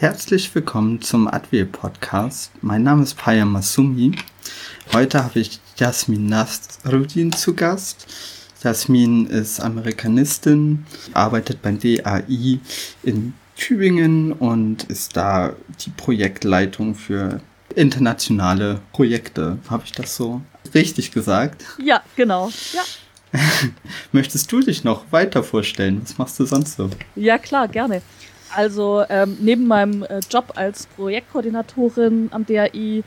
Herzlich willkommen zum Advil-Podcast. Mein Name ist Payam Masumi. Heute habe ich Jasmin Nasruddin zu Gast. Jasmin ist Amerikanistin, arbeitet beim DAI in Tübingen und ist da die Projektleitung für internationale Projekte. Habe ich das so richtig gesagt? Ja, genau. Ja. Möchtest du dich noch weiter vorstellen? Was machst du sonst so? Ja, klar, gerne. Also neben meinem Job als Projektkoordinatorin am DAI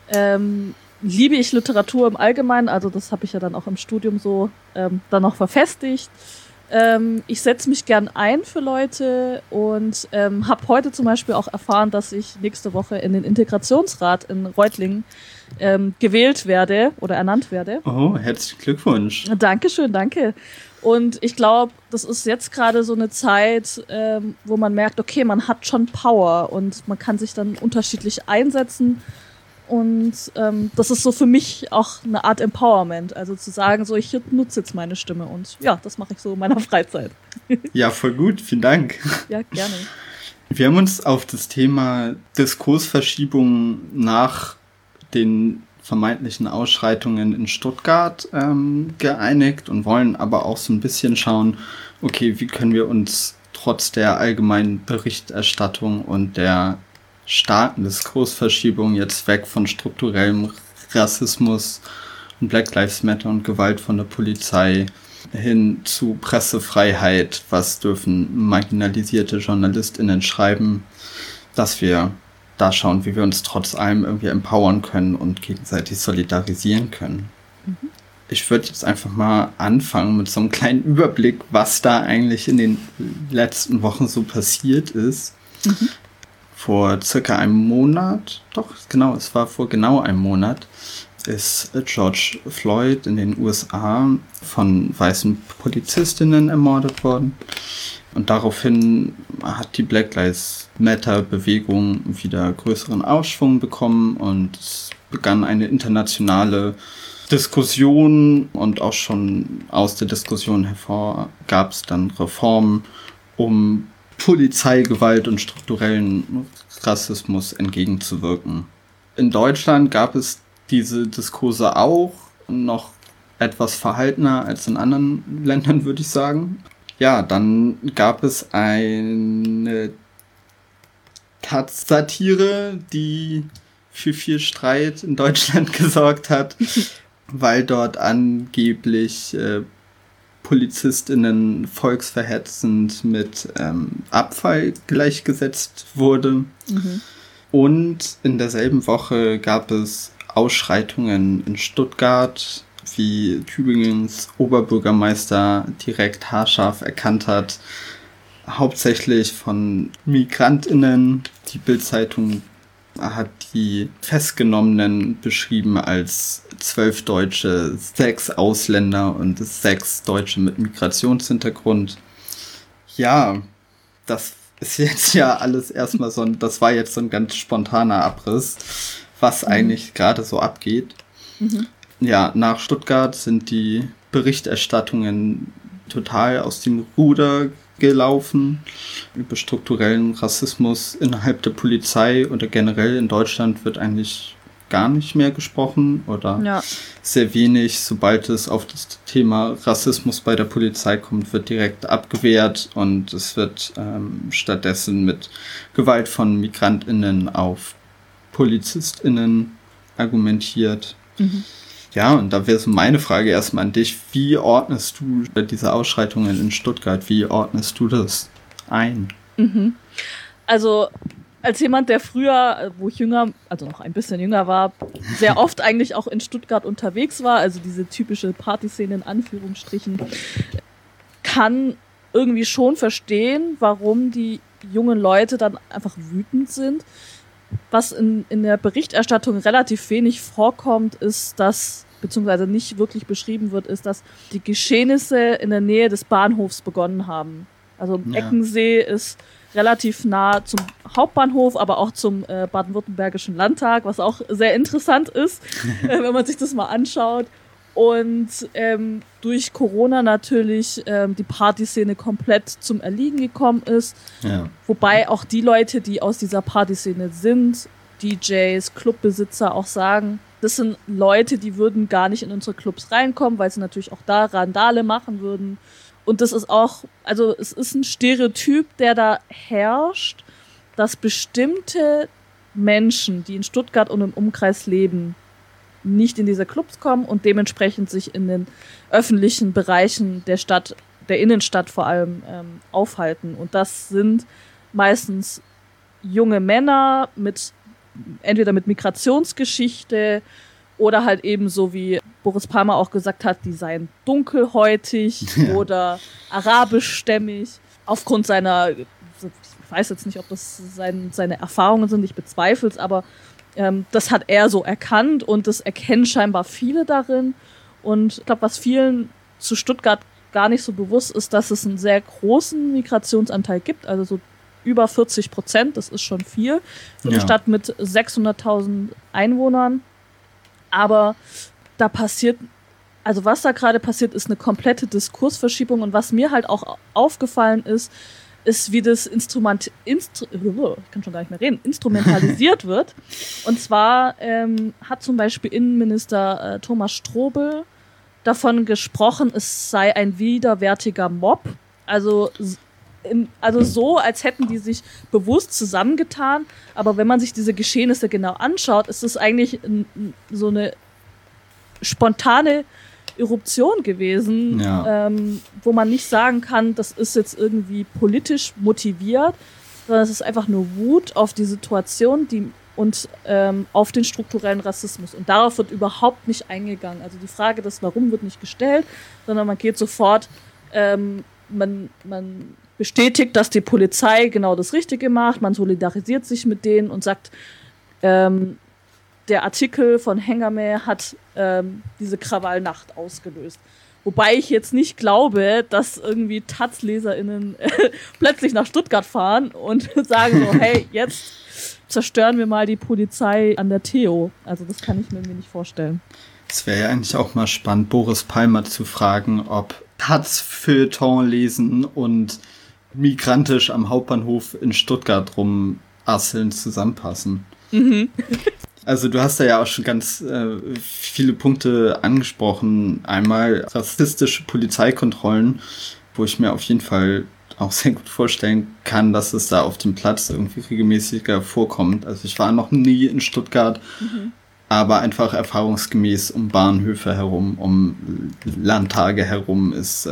liebe ich Literatur im Allgemeinen. Also das habe ich ja dann auch im Studium so dann noch verfestigt. Ich setze mich gern ein für Leute und habe heute zum Beispiel auch erfahren, dass ich nächste Woche in den Integrationsrat in Reutlingen gewählt werde oder ernannt werde. Oh, herzlichen Glückwunsch. Dankeschön, danke. Und ich glaube, das ist jetzt gerade so eine Zeit, wo man merkt, okay, man hat schon Power und man kann sich dann unterschiedlich einsetzen. Und das ist so für mich auch eine Art Empowerment. Also zu sagen, so ich nutze jetzt meine Stimme und ja, das mache ich so in meiner Freizeit. Ja, voll gut, vielen Dank. Ja, gerne. Wir haben uns auf das Thema Diskursverschiebung nach den vermeintlichen Ausschreitungen in Stuttgart geeinigt und wollen aber auch so ein bisschen schauen, okay, wie können wir uns trotz der allgemeinen Berichterstattung und der starken Diskursverschiebung jetzt weg von strukturellem Rassismus und Black Lives Matter und Gewalt von der Polizei hin zu Pressefreiheit, was dürfen marginalisierte JournalistInnen schreiben, dass wir da schauen, wie wir uns trotz allem irgendwie empowern können und gegenseitig solidarisieren können. Mhm. Ich würde jetzt einfach mal anfangen mit so einem kleinen Überblick, was da eigentlich in den letzten Wochen so passiert ist. Mhm. Vor circa einem Monat, es war vor genau einem Monat, ist George Floyd in den USA von weißen Polizistinnen ermordet worden. Und daraufhin hat die Black Lives Matter Bewegung wieder größeren Aufschwung bekommen und es begann eine internationale Diskussion und auch schon aus der Diskussion hervor gab es dann Reformen, um Polizeigewalt und strukturellen Rassismus entgegenzuwirken. In Deutschland gab es diese Diskurse auch, noch etwas verhaltener als in anderen Ländern, würde ich sagen. Ja, dann gab es eine Taz-Satire, die für viel Streit in Deutschland gesorgt hat, weil dort angeblich PolizistInnen volksverhetzend mit Abfall gleichgesetzt wurde. Mhm. Und in derselben Woche gab es Ausschreitungen in Stuttgart, wie Tübingens Oberbürgermeister direkt haarscharf erkannt hat, hauptsächlich von MigrantInnen. Die Bild-Zeitung hat die Festgenommenen beschrieben als 12 Deutsche, 6 Ausländer und 6 Deutsche mit Migrationshintergrund. Ja, das ist jetzt ja alles erstmal das war jetzt so ein ganz spontaner Abriss, was eigentlich gerade so abgeht. Mhm. Ja, nach Stuttgart sind die Berichterstattungen total aus dem Ruder gelaufen. Über strukturellen Rassismus innerhalb der Polizei oder generell in Deutschland wird eigentlich gar nicht mehr gesprochen oder sehr wenig. Sobald es auf das Thema Rassismus bei der Polizei kommt, wird direkt abgewehrt und es wird stattdessen mit Gewalt von MigrantInnen auf PolizistInnen argumentiert. Mhm. Ja, und da wäre so meine Frage erstmal an dich. Wie ordnest du diese Ausschreitungen in Stuttgart? Wie ordnest du das ein? Mhm. Also als jemand, der früher, wo ich jünger, also noch ein bisschen jünger war, sehr oft eigentlich auch in Stuttgart unterwegs war, also diese typische Partyszene in Anführungsstrichen, kann irgendwie schon verstehen, warum die jungen Leute dann einfach wütend sind. Was in der Berichterstattung relativ wenig vorkommt, ist, dass, beziehungsweise nicht wirklich beschrieben wird, ist, dass die Geschehnisse in der Nähe des Bahnhofs begonnen haben. Also Eckensee ist relativ nah zum Hauptbahnhof, aber auch zum Baden-Württembergischen Landtag, was auch sehr interessant ist, wenn man sich das mal anschaut. Und durch Corona natürlich die Partyszene komplett zum Erliegen gekommen ist. Ja. Wobei auch die Leute, die aus dieser Partyszene sind, DJs, Clubbesitzer auch sagen, das sind Leute, die würden gar nicht in unsere Clubs reinkommen, weil sie natürlich auch da Randale machen würden. Und das ist auch, also es ist ein Stereotyp, der da herrscht, dass bestimmte Menschen, die in Stuttgart und im Umkreis leben, nicht in diese Clubs kommen und dementsprechend sich in den öffentlichen Bereichen der Stadt, der Innenstadt vor allem, aufhalten. Und das sind meistens junge Männer entweder mit Migrationsgeschichte oder halt eben so, wie Boris Palmer auch gesagt hat, die seien dunkelhäutig oder arabischstämmig. Aufgrund seiner, ich weiß jetzt nicht, ob das seine Erfahrungen sind, ich bezweifle es, aber das hat er so erkannt und das erkennen scheinbar viele darin. Und ich glaube, was vielen zu Stuttgart gar nicht so bewusst ist, dass es einen sehr großen Migrationsanteil gibt, also so über 40%, das ist schon viel für eine Stadt mit 600.000 Einwohnern. Aber da passiert, also was da gerade passiert, ist eine komplette Diskursverschiebung. Und was mir halt auch aufgefallen ist, wie das instrumentalisiert wird. Und zwar hat zum Beispiel Innenminister Thomas Strobel davon gesprochen, es sei ein widerwärtiger Mob. Also so, als hätten die sich bewusst zusammengetan. Aber wenn man sich diese Geschehnisse genau anschaut, ist es eigentlich so eine spontane Eruption gewesen, wo man nicht sagen kann, das ist jetzt irgendwie politisch motiviert, sondern es ist einfach nur Wut auf die Situation und auf den strukturellen Rassismus. Und darauf wird überhaupt nicht eingegangen. Also die Frage des Warum wird nicht gestellt, sondern man geht sofort, man bestätigt, dass die Polizei genau das Richtige macht, man solidarisiert sich mit denen und sagt, der Artikel von Hengame hat diese Krawallnacht ausgelöst. Wobei ich jetzt nicht glaube, dass irgendwie taz-LeserInnen plötzlich nach Stuttgart fahren und sagen so, hey, jetzt zerstören wir mal die Polizei an der Theo. Also das kann ich mir irgendwie nicht vorstellen. Es wäre ja eigentlich auch mal spannend, Boris Palmer zu fragen, ob Taz-Feuilleton lesen und migrantisch am Hauptbahnhof in Stuttgart rumasseln zusammenpassen. Mhm. Also du hast da ja auch schon ganz viele Punkte angesprochen. Einmal rassistische Polizeikontrollen, wo ich mir auf jeden Fall auch sehr gut vorstellen kann, dass es da auf dem Platz irgendwie regelmäßiger vorkommt. Also ich war noch nie in Stuttgart, aber einfach erfahrungsgemäß um Bahnhöfe herum, um Landtage herum ist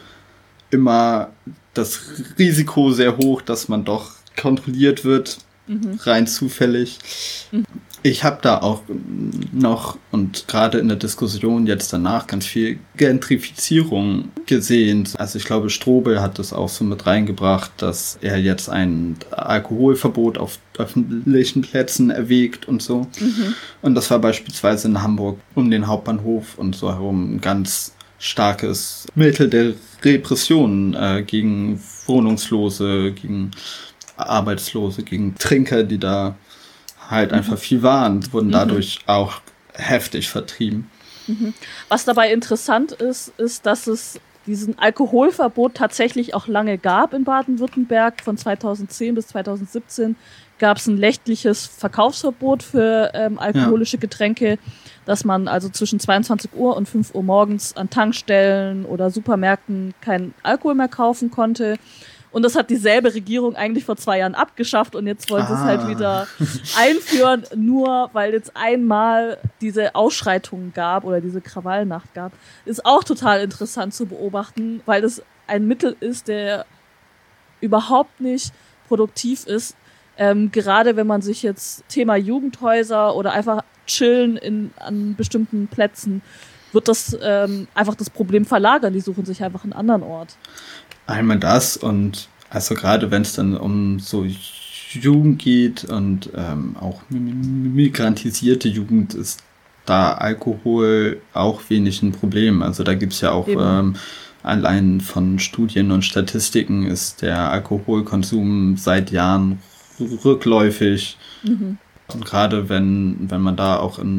immer das Risiko sehr hoch, dass man doch kontrolliert wird, rein zufällig. Ich habe da auch noch und gerade in der Diskussion jetzt danach ganz viel Gentrifizierung gesehen. Also ich glaube, Strobel hat das auch so mit reingebracht, dass er jetzt ein Alkoholverbot auf öffentlichen Plätzen erwägt und so. Und das war beispielsweise in Hamburg um den Hauptbahnhof und so herum ein ganz starkes Mittel der Repression gegen Wohnungslose, gegen Arbeitslose, gegen Trinker, die da halt einfach viel waren, wurden dadurch auch heftig vertrieben. Was dabei interessant ist, dass es diesen Alkoholverbot tatsächlich auch lange gab in Baden-Württemberg. Von 2010 bis 2017 gab es ein nächtliches Verkaufsverbot für alkoholische Getränke, dass man also zwischen 22 Uhr und 5 Uhr morgens an Tankstellen oder Supermärkten keinen Alkohol mehr kaufen konnte. Und das hat dieselbe Regierung eigentlich vor 2 Jahren abgeschafft und jetzt wollen sie es halt wieder einführen, nur weil jetzt einmal diese Ausschreitungen gab oder diese Krawallnacht gab. Ist auch total interessant zu beobachten, weil das ein Mittel ist, der überhaupt nicht produktiv ist. Gerade wenn man sich jetzt Thema Jugendhäuser oder einfach chillen an bestimmten Plätzen, wird das einfach das Problem verlagern. Die suchen sich einfach einen anderen Ort. Einmal das und also gerade wenn es dann um so Jugend geht und auch migrantisierte Jugend, ist da Alkohol auch wenig ein Problem. Also da gibt es ja auch allein von Studien und Statistiken ist der Alkoholkonsum seit Jahren rückläufig. Und gerade wenn man da auch in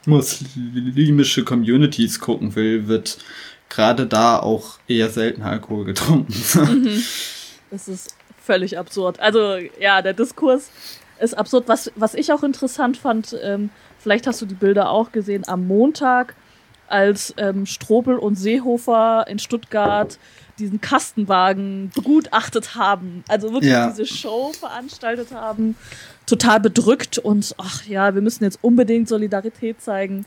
muslimische Communities gucken will, wird gerade da auch eher selten Alkohol getrunken. Das ist völlig absurd. Also ja, der Diskurs ist absurd. Was ich auch interessant fand, vielleicht hast du die Bilder auch gesehen, am Montag, als Strobel und Seehofer in Stuttgart diesen Kastenwagen begutachtet haben. Also wirklich diese Show veranstaltet haben. Total bedrückt und ach ja, wir müssen jetzt unbedingt Solidarität zeigen.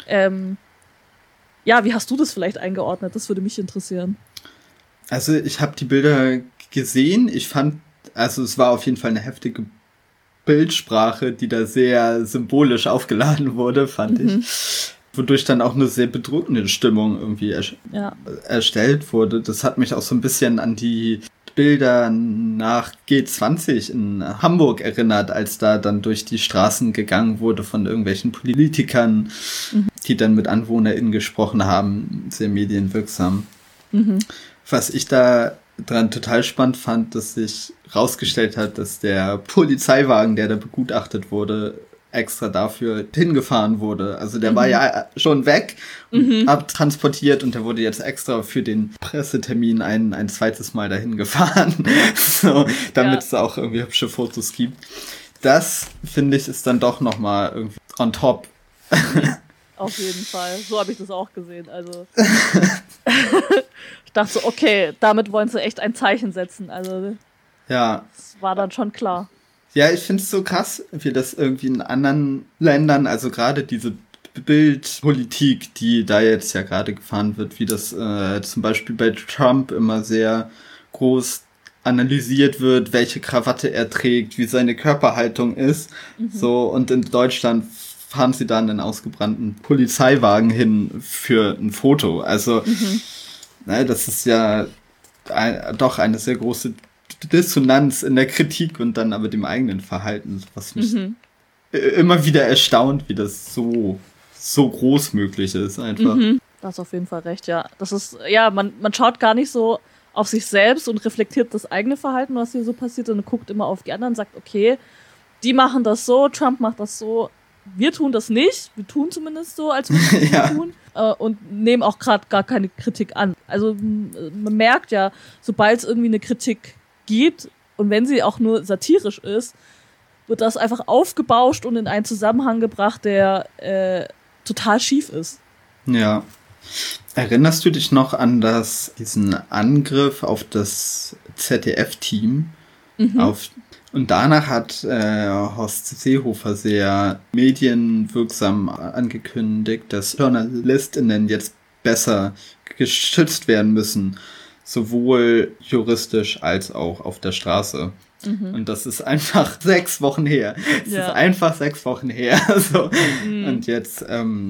Ja, wie hast du das vielleicht eingeordnet? Das würde mich interessieren. Also ich habe die Bilder gesehen. Ich fand, also es war auf jeden Fall eine heftige Bildsprache, die da sehr symbolisch aufgeladen wurde, fand ich. Wodurch dann auch eine sehr bedrückende Stimmung irgendwie erstellt wurde. Das hat mich auch so ein bisschen an die Bilder nach G20 in Hamburg erinnert, als da dann durch die Straßen gegangen wurde von irgendwelchen Politikern, die dann mit AnwohnerInnen gesprochen haben, sehr medienwirksam. Was ich da dran total spannend fand, dass sich rausgestellt hat, dass der Polizeiwagen, der da begutachtet wurde, extra dafür hingefahren wurde. Also der war ja schon weg und abtransportiert und der wurde jetzt extra für den Pressetermin ein zweites Mal dahin gefahren, so, damit es auch irgendwie hübsche Fotos gibt. Das, finde ich, ist dann doch nochmal irgendwie on top. Auf jeden Fall. So habe ich das auch gesehen. Also ich dachte so, okay, damit wollen sie echt ein Zeichen setzen. Also das war dann schon klar. Ja, ich finde es so krass, wie das irgendwie in anderen Ländern, also gerade diese Bildpolitik, die da jetzt ja gerade gefahren wird, wie das zum Beispiel bei Trump immer sehr groß analysiert wird, welche Krawatte er trägt, wie seine Körperhaltung ist. So, und in Deutschland fahren sie dann einen ausgebrannten Polizeiwagen hin für ein Foto. Also, das ist ja doch eine sehr große Dissonanz in der Kritik und dann aber dem eigenen Verhalten, was mich immer wieder erstaunt, wie das so groß möglich ist einfach. Da hast auf jeden Fall recht, ja. Das ist, ja, man schaut gar nicht so auf sich selbst und reflektiert das eigene Verhalten, was hier so passiert, und guckt immer auf die anderen und sagt, okay, die machen das so, Trump macht das so, wir tun das nicht, wir tun zumindest so, als würden wir das tun, und nehmen auch gerade gar keine Kritik an. Also man merkt ja, sobald es irgendwie eine Kritik gibt, und wenn sie auch nur satirisch ist, wird das einfach aufgebauscht und in einen Zusammenhang gebracht, der total schief ist. Ja. Erinnerst du dich noch an diesen Angriff auf das ZDF-Team? Und danach hat Horst Seehofer sehr medienwirksam angekündigt, dass JournalistInnen jetzt besser geschützt werden müssen, sowohl juristisch als auch auf der Straße. Und das ist einfach 6 Wochen her. Es ist einfach 6 Wochen her. So. Und jetzt,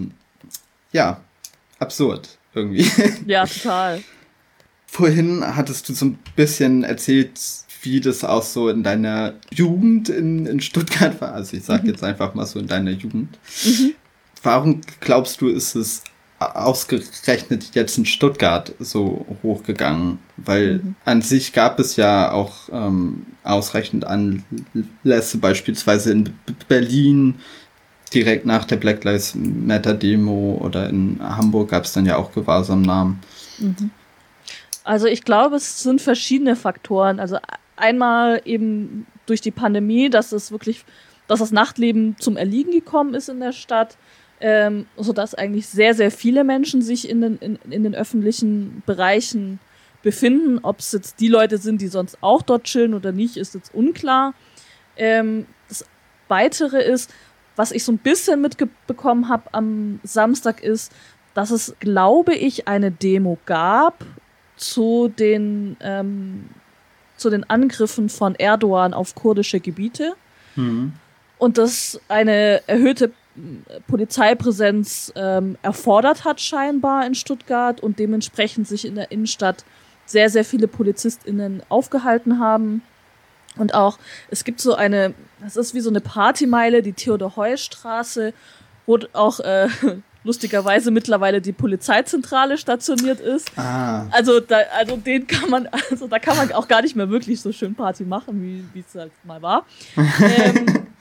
absurd irgendwie. Ja, total. Vorhin hattest du so ein bisschen erzählt, wie das auch so in deiner Jugend in Stuttgart war. Also ich sag jetzt einfach mal so in deiner Jugend. Warum glaubst du, ist es ausgerechnet jetzt in Stuttgart so hochgegangen? Weil an sich gab es ja auch ausreichend Anlässe, beispielsweise in Berlin, direkt nach der Black Lives Matter Demo, oder in Hamburg gab es dann ja auch Gewahrsamnahmen. Also ich glaube, es sind verschiedene Faktoren. Also einmal eben durch die Pandemie, dass das Nachtleben zum Erliegen gekommen ist in der Stadt, sodass eigentlich sehr, sehr viele Menschen sich in den öffentlichen Bereichen befinden. Ob es jetzt die Leute sind, die sonst auch dort chillen oder nicht, ist jetzt unklar. Das Weitere ist, was ich so ein bisschen mitbekommen habe am Samstag, ist, dass es, glaube ich, eine Demo gab zu den Angriffen von Erdogan auf kurdische Gebiete. Und das eine erhöhte Polizeipräsenz erfordert hat scheinbar in Stuttgart und dementsprechend sich in der Innenstadt sehr, sehr viele PolizistInnen aufgehalten haben. Und auch, es gibt das ist wie so eine Partymeile, die Theodor-Heuss-Straße, wo auch lustigerweise mittlerweile die Polizeizentrale stationiert ist. Also da kann man auch gar nicht mehr wirklich so schön Party machen, wie es halt mal war.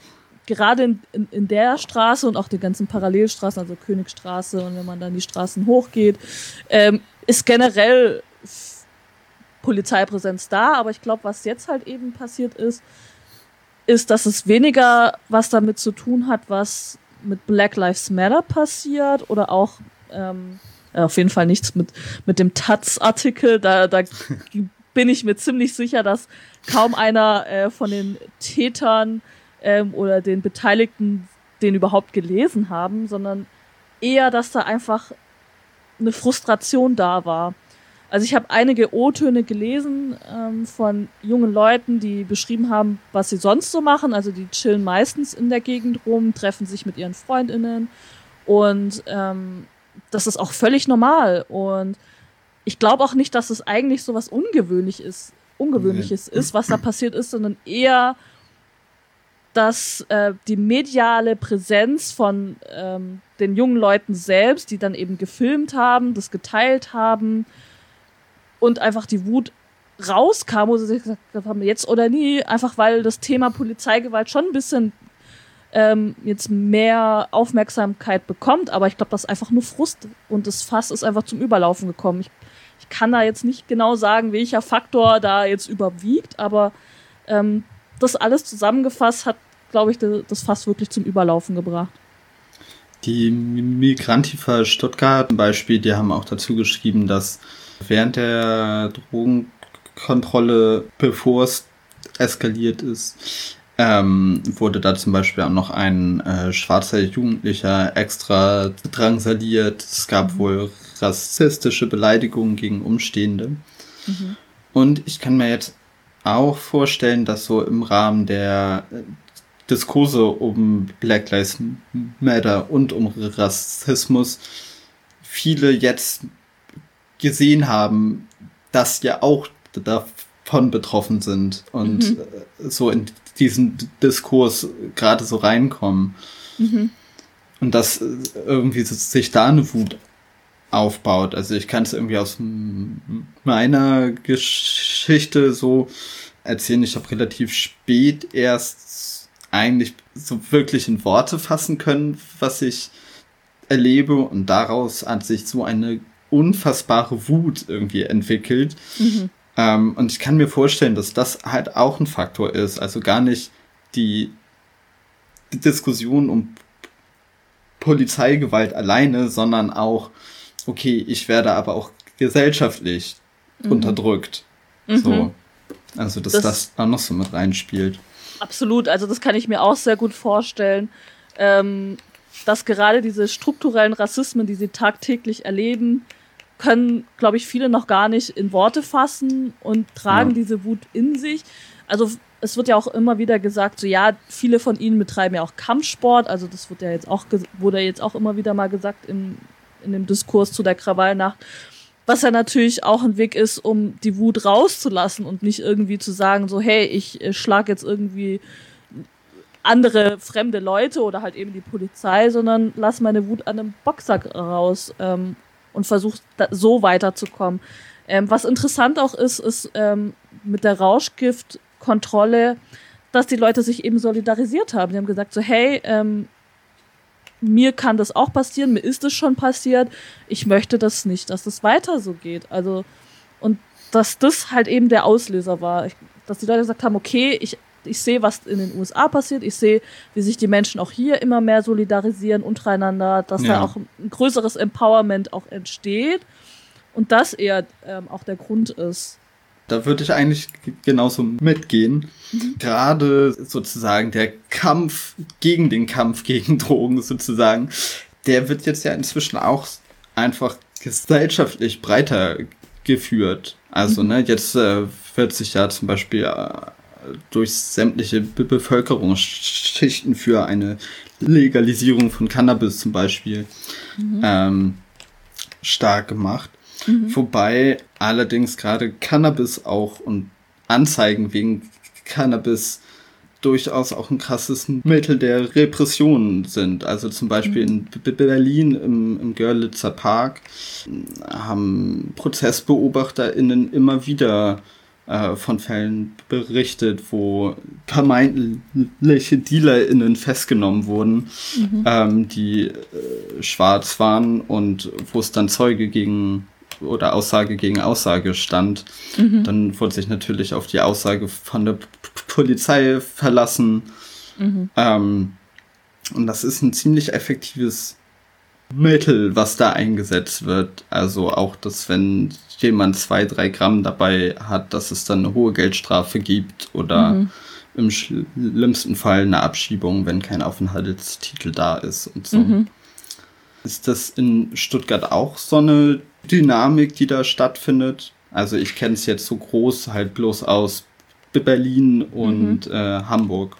gerade in der Straße und auch die ganzen Parallelstraßen, also Königstraße und wenn man dann die Straßen hochgeht, ist generell Polizeipräsenz da, aber ich glaube, was jetzt halt eben passiert ist, dass es weniger was damit zu tun hat, was mit Black Lives Matter passiert oder auch auf jeden Fall nichts mit dem Taz-Artikel, da bin ich mir ziemlich sicher, dass kaum einer von den Tätern oder den Beteiligten den überhaupt gelesen haben, sondern eher, dass da einfach eine Frustration da war. Also ich habe einige O-Töne gelesen von jungen Leuten, die beschrieben haben, was sie sonst so machen. Also die chillen meistens in der Gegend rum, treffen sich mit ihren FreundInnen und das ist auch völlig normal. Und ich glaube auch nicht, dass es eigentlich so was Ungewöhnliches ist, was da passiert ist, sondern eher, dass die mediale Präsenz von den jungen Leuten selbst, die dann eben gefilmt haben, das geteilt haben und einfach die Wut rauskam, wo sie sich gesagt haben, jetzt oder nie, einfach weil das Thema Polizeigewalt schon ein bisschen jetzt mehr Aufmerksamkeit bekommt, aber ich glaube, das ist einfach nur Frust und das Fass ist einfach zum Überlaufen gekommen. Ich kann da jetzt nicht genau sagen, welcher Faktor da jetzt überwiegt, aber das alles zusammengefasst hat, glaube ich, das Fass wirklich zum Überlaufen gebracht. Die Migrantifa Stuttgart zum Beispiel, die haben auch dazu geschrieben, dass während der Drogenkontrolle, bevor es eskaliert ist, wurde da zum Beispiel auch noch ein schwarzer Jugendlicher extra drangsaliert. Es gab wohl rassistische Beleidigungen gegen Umstehende. Mhm. Und ich kann mir jetzt auch vorstellen, dass so im Rahmen der Diskurse um Black Lives Matter und um Rassismus viele jetzt gesehen haben, dass ja auch davon betroffen sind und so in diesen Diskurs gerade so reinkommen. Mhm. Und dass irgendwie sich da eine Wut aufbaut. Also ich kann es irgendwie aus meiner Geschichte so erzählen. Ich habe relativ spät erst eigentlich so wirklich in Worte fassen können, was ich erlebe, und daraus hat sich so eine unfassbare Wut irgendwie entwickelt. Mhm. Und ich kann mir vorstellen, dass das halt auch ein Faktor ist. Also gar nicht die Diskussion um Polizeigewalt alleine, sondern auch, okay, ich werde aber auch gesellschaftlich unterdrückt. Mhm. So. Also, dass das auch noch so mit reinspielt. Absolut, also das kann ich mir auch sehr gut vorstellen, dass gerade diese strukturellen Rassismen, die sie tagtäglich erleben, können, glaube ich, viele noch gar nicht in Worte fassen und tragen diese Wut in sich. Also es wird ja auch immer wieder gesagt, so ja, viele von ihnen betreiben ja auch Kampfsport, also das wurde jetzt auch immer wieder mal gesagt in dem Diskurs zu der Krawallnacht, was ja natürlich auch ein Weg ist, um die Wut rauszulassen und nicht irgendwie zu sagen, so hey, ich schlag jetzt irgendwie andere fremde Leute oder halt eben die Polizei, sondern lass meine Wut an einem Boxsack raus und versuch so weiterzukommen. Was interessant auch ist mit der Rauschgiftkontrolle, dass die Leute sich eben solidarisiert haben. Die haben gesagt so, hey, mir kann das auch passieren, mir ist es schon passiert, ich möchte das nicht, dass das weiter so geht. Also, und dass das halt eben der Auslöser war, dass die Leute gesagt haben, okay, ich sehe, was in den USA passiert, ich sehe, wie sich die Menschen auch hier immer mehr solidarisieren untereinander, dass da auch ein größeres Empowerment auch entsteht und das eher auch der Grund ist. Da würde ich eigentlich genauso mitgehen. Mhm. Gerade sozusagen der Kampf gegen Drogen sozusagen, der wird jetzt ja inzwischen auch einfach gesellschaftlich breiter geführt. Also jetzt wird sich ja zum Beispiel durch sämtliche Bevölkerungsschichten für eine Legalisierung von Cannabis zum Beispiel stark gemacht. Wobei allerdings gerade Cannabis auch und Anzeigen wegen Cannabis durchaus auch ein krasses Mittel der Repression sind. Also zum Beispiel in Berlin im Görlitzer Park haben ProzessbeobachterInnen immer wieder von Fällen berichtet, wo vermeintliche DealerInnen festgenommen wurden, die schwarz waren und wo es dann Zeuge gegen oder Aussage gegen Aussage stand. Dann wurde sich natürlich auf die Aussage von der Polizei verlassen. Und das ist ein ziemlich effektives Mittel, was da eingesetzt wird. Also auch, dass wenn jemand 2-3 Gramm dabei hat, dass es dann eine hohe Geldstrafe gibt oder im schlimmsten Fall eine Abschiebung, wenn kein Aufenthaltstitel da ist und so. Ist das in Stuttgart auch so eine Dynamik, die da stattfindet? Also ich kenne es jetzt so groß halt bloß aus Berlin und Hamburg.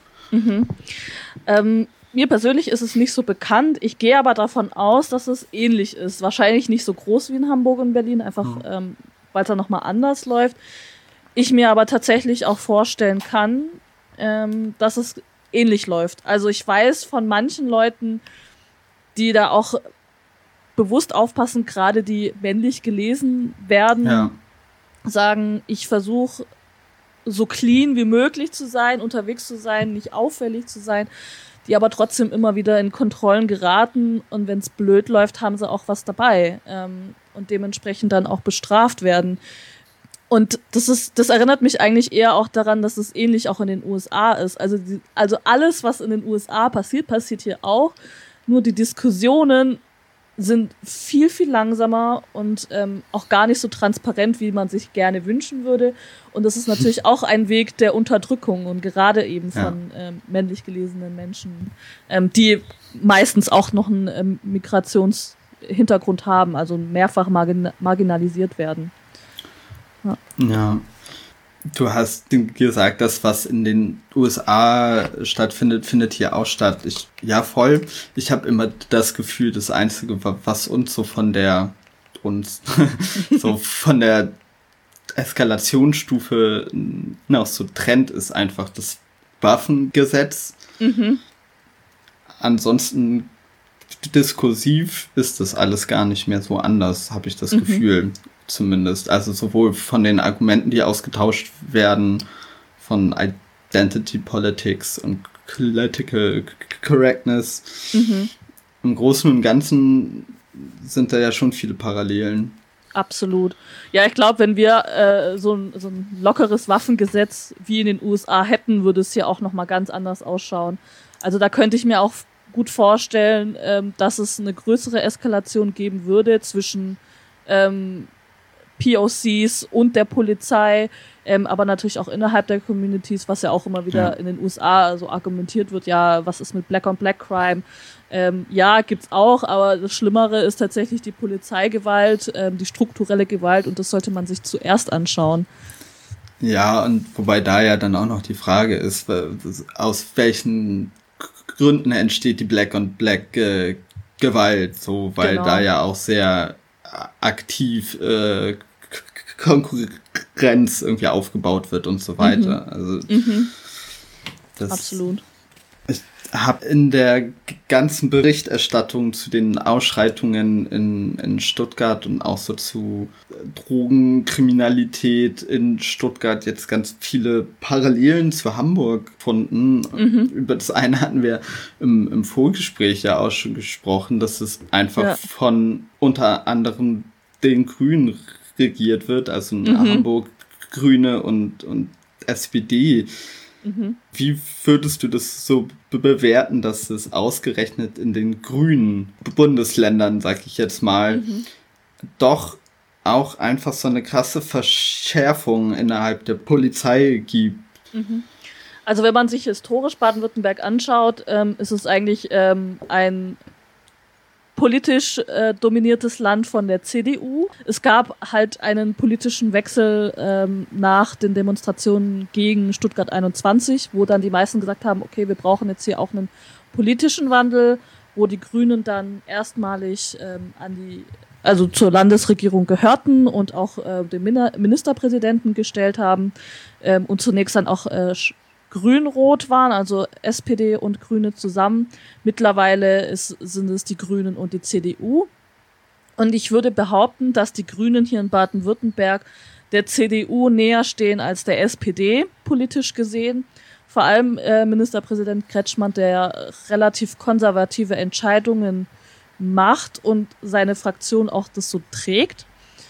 Mir persönlich ist es nicht so bekannt. Ich gehe aber davon aus, dass es ähnlich ist. Wahrscheinlich nicht so groß wie in Hamburg und Berlin, einfach weil es da nochmal anders läuft. Ich mir aber tatsächlich auch vorstellen kann, dass es ähnlich läuft. Also ich weiß von manchen Leuten, die da auch bewusst aufpassen, gerade die männlich gelesen werden, sagen, ich versuche so clean wie möglich zu sein, unterwegs zu sein, nicht auffällig zu sein, die aber trotzdem immer wieder in Kontrollen geraten und wenn es blöd läuft, haben sie auch was dabei und dementsprechend dann auch bestraft werden. Und das erinnert mich eigentlich eher auch daran, dass es ähnlich auch in den USA ist. Also alles, was in den USA passiert hier auch. Nur die Diskussionen sind viel, viel langsamer und auch gar nicht so transparent, wie man sich gerne wünschen würde. Und das ist natürlich auch ein Weg der Unterdrückung und gerade eben von männlich gelesenen Menschen, die meistens auch noch einen Migrationshintergrund haben, also mehrfach marginalisiert werden. Ja. Du hast gesagt, das, was in den USA stattfindet, findet hier auch statt. Ja, voll. Ich habe immer das Gefühl, das Einzige, was uns so von der Eskalationsstufe noch so trennt, ist einfach das Waffengesetz. Ansonsten diskursiv ist das alles gar nicht mehr so anders, habe ich das Gefühl. Zumindest. Also sowohl von den Argumenten, die ausgetauscht werden, von Identity Politics und Political Correctness. Im Großen und Ganzen sind da ja schon viele Parallelen. Absolut. Ja, ich glaube, wenn wir so ein lockeres Waffengesetz wie in den USA hätten, würde es hier auch nochmal ganz anders ausschauen. Also da könnte ich mir auch gut vorstellen, dass es eine größere Eskalation geben würde zwischen POCs und der Polizei, aber natürlich auch innerhalb der Communities, was ja auch immer wieder in den USA so argumentiert wird, ja, was ist mit Black-on-Black-Crime? Ja, gibt's auch, aber das Schlimmere ist tatsächlich die Polizeigewalt, die strukturelle Gewalt und das sollte man sich zuerst anschauen. Ja, und wobei da ja dann auch noch die Frage ist, aus welchen Gründen entsteht die Black-on-Black-Gewalt, so, weil da ja auch sehr aktiv Konkurrenz irgendwie aufgebaut wird und so weiter. Also absolut. Ich habe in der ganzen Berichterstattung zu den Ausschreitungen in Stuttgart und auch so zu Drogenkriminalität in Stuttgart jetzt ganz viele Parallelen zu Hamburg gefunden. Über das eine hatten wir im Vorgespräch ja auch schon gesprochen, dass es einfach von unter anderem den Grünen regiert wird, also in Hamburg Grüne und SPD. Wie würdest du das so bewerten, dass es ausgerechnet in den grünen Bundesländern, sag ich jetzt mal, doch auch einfach so eine krasse Verschärfung innerhalb der Polizei gibt? Also wenn man sich historisch Baden-Württemberg anschaut, ist es eigentlich ein politisch dominiertes Land von der CDU. Es gab halt einen politischen Wechsel nach den Demonstrationen gegen Stuttgart 21, wo dann die meisten gesagt haben, okay, wir brauchen jetzt hier auch einen politischen Wandel, wo die Grünen dann erstmalig zur Landesregierung gehörten und auch den Ministerpräsidenten gestellt haben und zunächst dann auch Grün-Rot waren, also SPD und Grüne zusammen. Mittlerweile sind es die Grünen und die CDU. Und ich würde behaupten, dass die Grünen hier in Baden-Württemberg der CDU näher stehen als der SPD, politisch gesehen. Vor allem Ministerpräsident Kretschmann, der relativ konservative Entscheidungen macht und seine Fraktion auch das so trägt.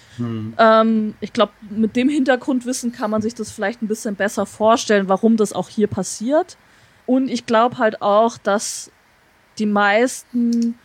Ich glaube, mit dem Hintergrundwissen kann man sich das vielleicht ein bisschen besser vorstellen, warum das auch hier passiert. Und ich glaube halt auch, dass die meisten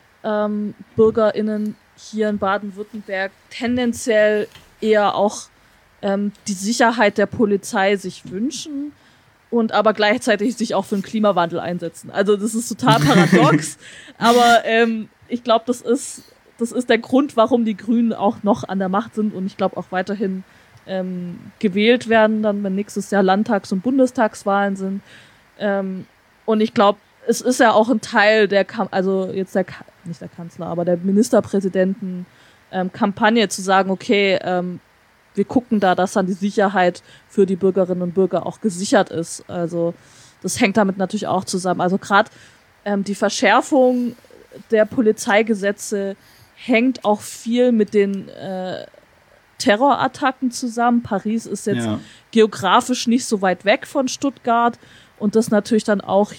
BürgerInnen hier in Baden-Württemberg tendenziell eher auch die Sicherheit der Polizei sich wünschen und aber gleichzeitig sich auch für den Klimawandel einsetzen. Also das ist total paradox, aber ich glaube, das ist der Grund, warum die Grünen auch noch an der Macht sind und ich glaube auch weiterhin gewählt werden, dann wenn nächstes Jahr Landtags- und Bundestagswahlen sind. Und ich glaube, es ist ja auch ein Teil der, nicht der Kanzler, aber der Ministerpräsidenten Kampagne zu sagen, okay, wir gucken da, dass dann die Sicherheit für die Bürgerinnen und Bürger auch gesichert ist. Also das hängt damit natürlich auch zusammen. Also gerade die Verschärfung der Polizeigesetze hängt auch viel mit den Terrorattacken zusammen. Paris ist jetzt geografisch nicht so weit weg von Stuttgart und das natürlich dann auch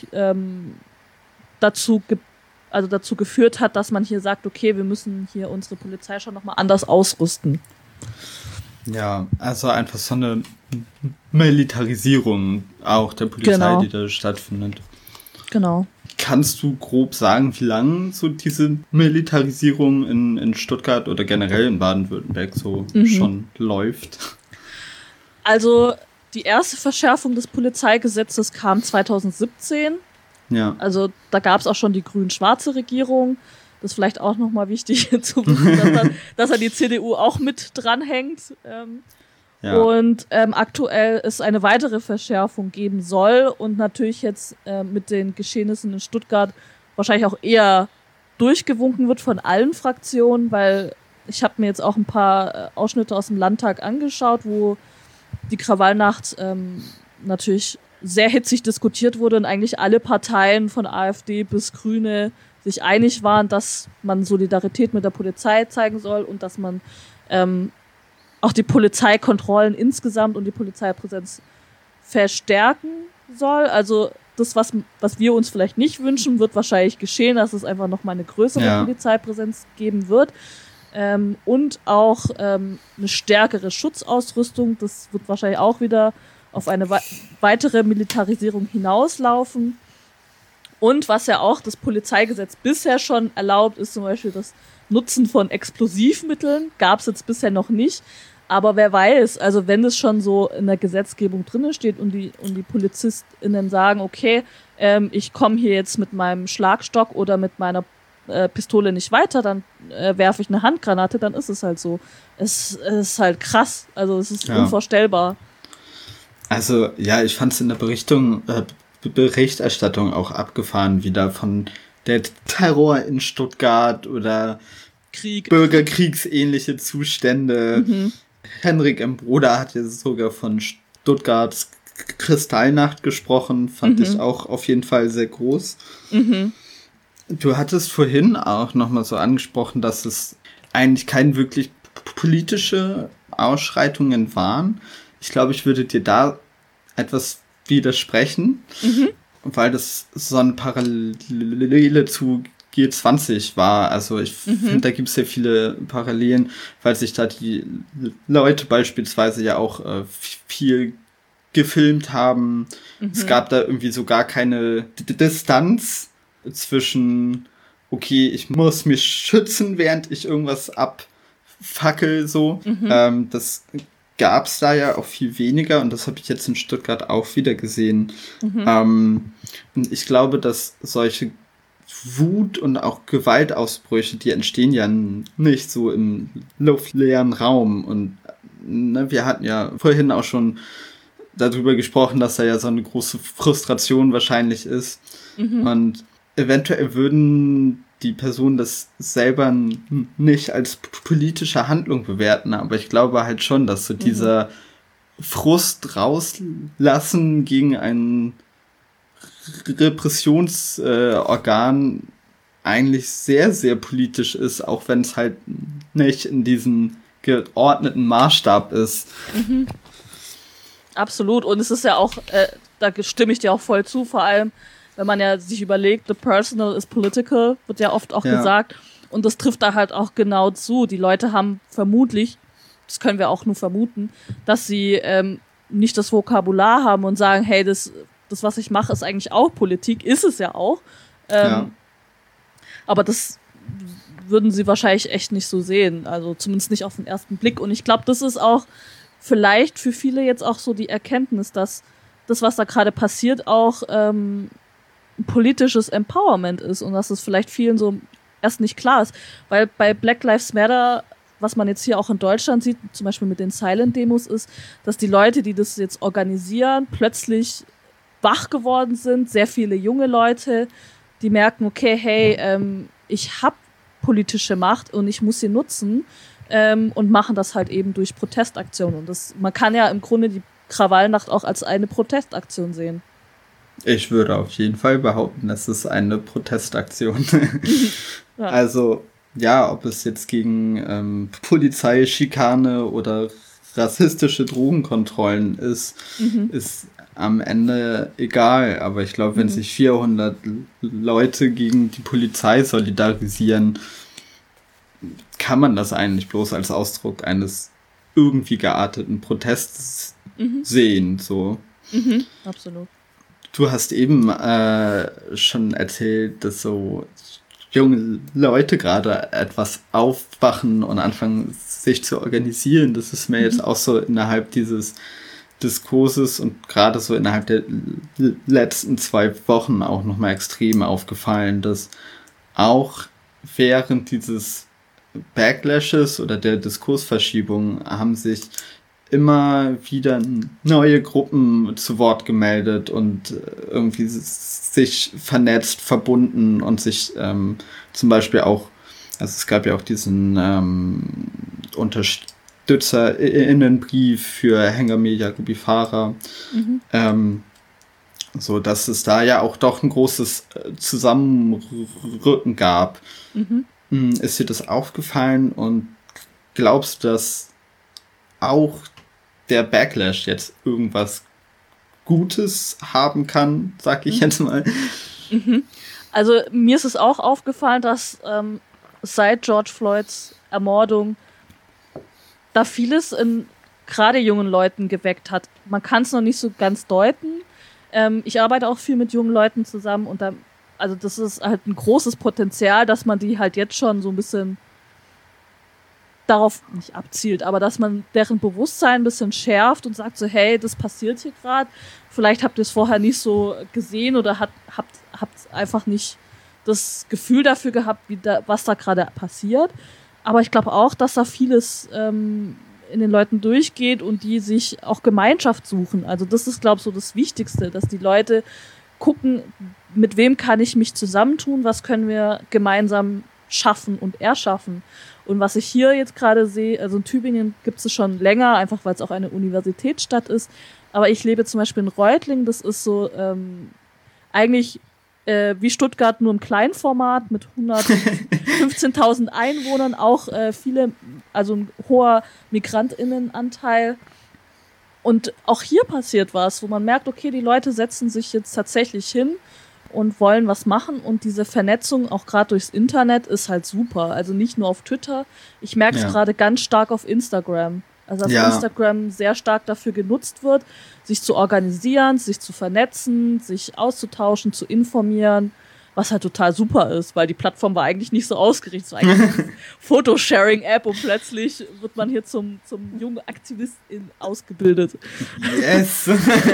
dazu geführt hat, dass man hier sagt, okay, wir müssen hier unsere Polizei schon nochmal anders ausrüsten. Ja, also einfach so eine Militarisierung auch der Polizei, die da stattfindet. Genau. Kannst du grob sagen, wie lange so diese Militarisierung in Stuttgart oder generell in Baden-Württemberg so schon läuft? Also die erste Verschärfung des Polizeigesetzes kam 2017. Ja. Also da gab es auch schon die grün-schwarze Regierung. Das ist vielleicht auch nochmal wichtig zu wissen, dass da die CDU auch mit dranhängt. Und aktuell es eine weitere Verschärfung geben soll und natürlich jetzt mit den Geschehnissen in Stuttgart wahrscheinlich auch eher durchgewunken wird von allen Fraktionen, weil ich habe mir jetzt auch ein paar Ausschnitte aus dem Landtag angeschaut, wo die Krawallnacht natürlich sehr hitzig diskutiert wurde und eigentlich alle Parteien von AfD bis Grüne sich einig waren, dass man Solidarität mit der Polizei zeigen soll und dass man auch die Polizeikontrollen insgesamt und die Polizeipräsenz verstärken soll. Also das, was wir uns vielleicht nicht wünschen, wird wahrscheinlich geschehen, dass es einfach nochmal eine größere Polizeipräsenz geben wird. Und auch eine stärkere Schutzausrüstung. Das wird wahrscheinlich auch wieder auf eine weitere Militarisierung hinauslaufen. Und was ja auch das Polizeigesetz bisher schon erlaubt, ist zum Beispiel das Nutzen von Explosivmitteln. Gab es jetzt bisher noch nicht. Aber wer weiß, also wenn es schon so in der Gesetzgebung drin steht und die PolizistInnen sagen, okay, ich komme hier jetzt mit meinem Schlagstock oder mit meiner Pistole nicht weiter, dann werfe ich eine Handgranate, dann ist es halt so. Es ist halt krass. Also es ist unvorstellbar. Also ja, ich fand es in der Berichterstattung auch abgefahren, wieder von der Terror in Stuttgart oder Bürgerkriegsähnliche Zustände. Henrik M. Broder hat ja sogar von Stuttgarts Kristallnacht gesprochen, fand ich auch auf jeden Fall sehr groß. Du hattest vorhin auch nochmal so angesprochen, dass es eigentlich keine wirklich politische Ausschreitungen waren. Ich glaube, ich würde dir da etwas widersprechen, weil das so eine Parallele zu G20 war. Also ich finde, da gibt es sehr viele Parallelen, weil sich da die Leute beispielsweise ja auch viel gefilmt haben. Es gab da irgendwie so gar keine Distanz zwischen, okay, ich muss mich schützen, während ich irgendwas abfackel, so. Das gab's da ja auch viel weniger und das habe ich jetzt in Stuttgart auch wieder gesehen. Und ich glaube, dass solche Wut und auch Gewaltausbrüche, die entstehen ja nicht so im luftleeren Raum. Und wir hatten ja vorhin auch schon darüber gesprochen, dass da ja so eine große Frustration wahrscheinlich ist. Und eventuell würden die Personen das selber nicht als politische Handlung bewerten, aber ich glaube halt schon, dass so dieser Frust rauslassen gegen ein Repressionsorgan eigentlich sehr, sehr politisch ist, auch wenn es halt nicht in diesen geordneten Maßstab ist. Mhm. Absolut. Und es ist ja auch, da stimme ich dir auch voll zu, vor allem, wenn man ja sich überlegt, the personal is political, wird ja oft auch gesagt. Und das trifft da halt auch genau zu. Die Leute haben vermutlich, das können wir auch nur vermuten, dass sie nicht das Vokabular haben und sagen, hey, das, was ich mache, ist eigentlich auch Politik. Ist es ja auch. Aber das würden sie wahrscheinlich echt nicht so sehen. Also zumindest nicht auf den ersten Blick. Und ich glaube, das ist auch vielleicht für viele jetzt auch so die Erkenntnis, dass das, was da gerade passiert, auch politisches Empowerment ist und dass es vielleicht vielen so erst nicht klar ist. Weil bei Black Lives Matter, was man jetzt hier auch in Deutschland sieht, zum Beispiel mit den Silent-Demos, ist, dass die Leute, die das jetzt organisieren, plötzlich wach geworden sind. Sehr viele junge Leute, die merken, okay, hey, ich habe politische Macht und ich muss sie nutzen, und machen das halt eben durch Protestaktionen. Und man kann ja im Grunde die Krawallnacht auch als eine Protestaktion sehen. Ich würde auf jeden Fall behaupten, das ist eine Protestaktion. Ja. Also, ja, ob es jetzt gegen Polizeischikane oder rassistische Drogenkontrollen ist am Ende egal. Aber ich glaube, wenn sich 400 Leute gegen die Polizei solidarisieren, kann man das eigentlich bloß als Ausdruck eines irgendwie gearteten Protests sehen. So. Absolut. Du hast eben schon erzählt, dass so junge Leute gerade etwas aufwachen und anfangen, sich zu organisieren. Das ist mir jetzt auch so innerhalb dieses Diskurses und gerade so innerhalb der letzten 2 Wochen auch nochmal extrem aufgefallen, dass auch während dieses Backlashes oder der Diskursverschiebung haben sich immer wieder neue Gruppen zu Wort gemeldet und irgendwie sich vernetzt, verbunden und sich zum Beispiel auch, also es gab ja auch diesen UnterstützerInnenbrief für Henger Media Ruby Farah, so dass es da ja auch doch ein großes Zusammenrücken gab. Ist dir das aufgefallen und glaubst du, dass auch der Backlash jetzt irgendwas Gutes haben kann, sag ich jetzt mal? Also mir ist es auch aufgefallen, dass seit George Floyds Ermordung da vieles in gerade jungen Leuten geweckt hat. Man kann es noch nicht so ganz deuten. Ich arbeite auch viel mit jungen Leuten zusammen und also das ist halt ein großes Potenzial, dass man die halt jetzt schon so ein bisschen darauf nicht abzielt, aber dass man deren Bewusstsein ein bisschen schärft und sagt so, hey, das passiert hier gerade. Vielleicht habt ihr es vorher nicht so gesehen oder habt einfach nicht das Gefühl dafür gehabt, was da gerade passiert. Aber ich glaube auch, dass da vieles in den Leuten durchgeht und die sich auch Gemeinschaft suchen. Also das ist, glaube ich, so das Wichtigste, dass die Leute gucken, mit wem kann ich mich zusammentun, was können wir gemeinsam schaffen und erschaffen. Und was ich hier jetzt gerade sehe, also in Tübingen gibt es schon länger, einfach weil es auch eine Universitätsstadt ist. Aber ich lebe zum Beispiel in Reutlingen, das ist so eigentlich wie Stuttgart nur im Kleinformat mit 115.000 Einwohnern, auch also ein hoher MigrantInnenanteil. Und auch hier passiert was, wo man merkt, okay, die Leute setzen sich jetzt tatsächlich hin und wollen was machen und diese Vernetzung auch gerade durchs Internet ist halt super. Also nicht nur auf Twitter, ich merke es gerade ganz stark auf Instagram. Also dass Instagram sehr stark dafür genutzt wird, sich zu organisieren, sich zu vernetzen, sich auszutauschen, zu informieren, was halt total super ist, weil die Plattform war eigentlich nicht so ausgerichtet. Es war eigentlich eine Fotosharing-App und plötzlich wird man hier zum jungen Aktivistin ausgebildet. Yes!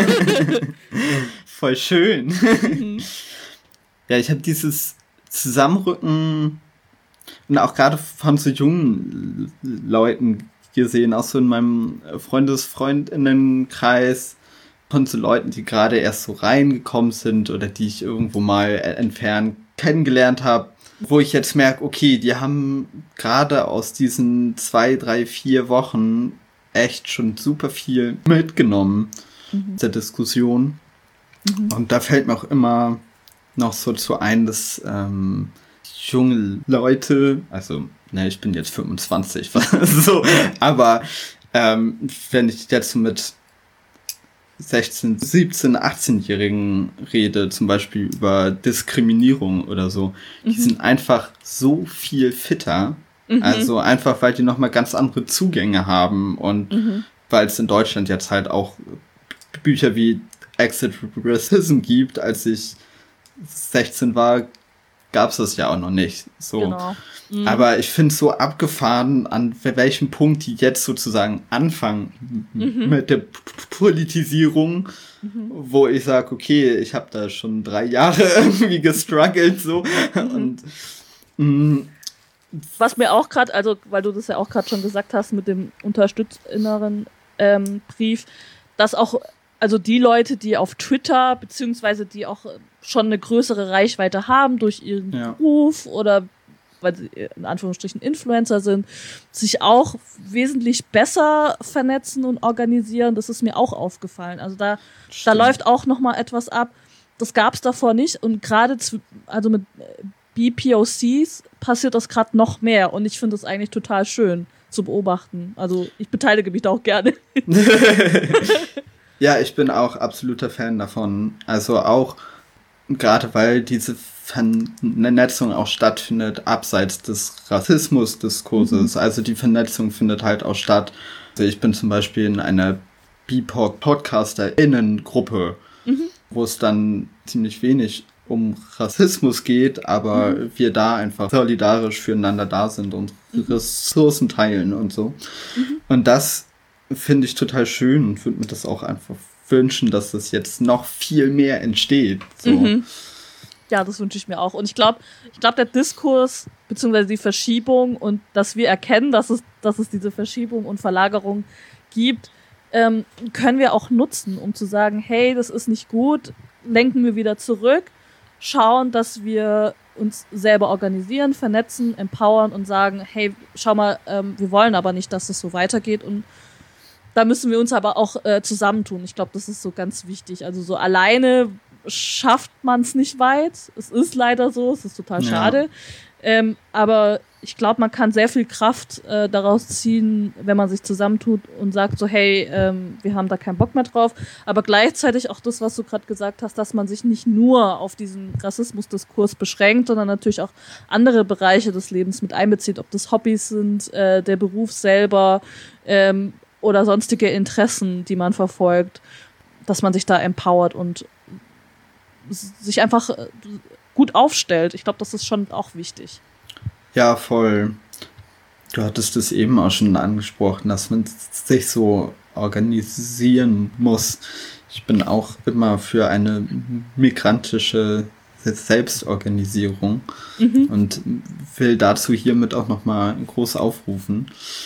Voll schön. Ja, ich habe dieses Zusammenrücken und auch gerade von so jungen Leuten gesehen, auch so in meinem Freundinnenkreis, von so Leuten, die gerade erst so reingekommen sind oder die ich irgendwo mal entfernt kennengelernt habe, wo ich jetzt merke, okay, die haben gerade aus diesen 2, 3, 4 Wochen echt schon super viel mitgenommen der Diskussion. Und da fällt mir auch immer noch so zu ein, dass junge Leute, also ne, ich bin jetzt 25, so, aber wenn ich jetzt mit 16, 17, 18-Jährigen rede, zum Beispiel über Diskriminierung oder so, die sind einfach so viel fitter, also einfach, weil die nochmal ganz andere Zugänge haben und weil es in Deutschland jetzt halt auch Bücher wie Exit Racism gibt. Als ich 16 war, gab es das ja auch noch nicht. So. Genau. Aber ich finde es so abgefahren, an welchem Punkt die jetzt sozusagen anfangen mit der Politisierung, wo ich sage, okay, ich habe da schon 3 Jahre irgendwie gestruggelt, so. Und was mir auch gerade, also weil du das ja auch gerade schon gesagt hast mit dem Unterstützerinneren Brief, dass auch, also die Leute, die auf Twitter, beziehungsweise die auch schon eine größere Reichweite haben durch ihren Beruf oder weil sie in Anführungsstrichen Influencer sind, sich auch wesentlich besser vernetzen und organisieren. Das ist mir auch aufgefallen. Also da läuft auch nochmal etwas ab. Das gab es davor nicht. Und gerade also mit BPOCs passiert das gerade noch mehr. Und ich finde das eigentlich total schön zu beobachten. Also ich beteilige mich da auch gerne. Ja, ich bin auch absoluter Fan davon. Also auch gerade weil diese Vernetzung auch stattfindet abseits des Rassismus-Diskurses. Also die Vernetzung findet halt auch statt. Also ich bin zum Beispiel in einer BIPOC-PodcasterInnen-Gruppe, wo es dann ziemlich wenig um Rassismus geht, aber wir da einfach solidarisch füreinander da sind und Ressourcen teilen und so. Und das finde ich total schön und würde mir das auch einfach wünschen, dass das jetzt noch viel mehr entsteht. So. Ja, das wünsche ich mir auch. Und ich glaube, der Diskurs beziehungsweise die Verschiebung und dass wir erkennen, dass es diese Verschiebung und Verlagerung gibt, können wir auch nutzen, um zu sagen, hey, das ist nicht gut, lenken wir wieder zurück, schauen, dass wir uns selber organisieren, vernetzen, empowern und sagen, hey, schau mal, wir wollen aber nicht, dass es so weitergeht und da müssen wir uns aber auch zusammentun. Ich glaube, das ist so ganz wichtig. Also so alleine schafft man es nicht weit. Es ist leider so, es ist total schade. Aber ich glaube, man kann sehr viel Kraft daraus ziehen, wenn man sich zusammentut und sagt so, hey, wir haben da keinen Bock mehr drauf. Aber gleichzeitig auch das, was du gerade gesagt hast, dass man sich nicht nur auf diesen Rassismusdiskurs beschränkt, sondern natürlich auch andere Bereiche des Lebens mit einbezieht, ob das Hobbys sind, der Beruf selber oder sonstige Interessen, die man verfolgt, dass man sich da empowert und sich einfach gut aufstellt. Ich glaube, das ist schon auch wichtig. Ja, voll. Du hattest es eben auch schon angesprochen, dass man sich so organisieren muss. Ich bin auch immer für eine migrantische Selbstorganisierung und will dazu hiermit auch nochmal groß aufrufen.